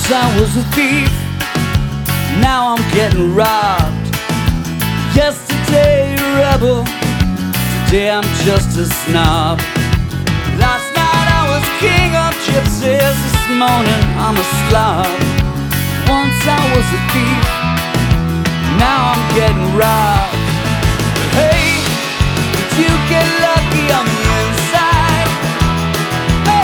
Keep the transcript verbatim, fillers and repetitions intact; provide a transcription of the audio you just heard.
Once I was a thief, now I'm getting robbed. Yesterday a rebel, today I'm just a snob. Last night I was king of gypsies, this morning I'm a slob. Once I was a thief, now I'm getting robbed.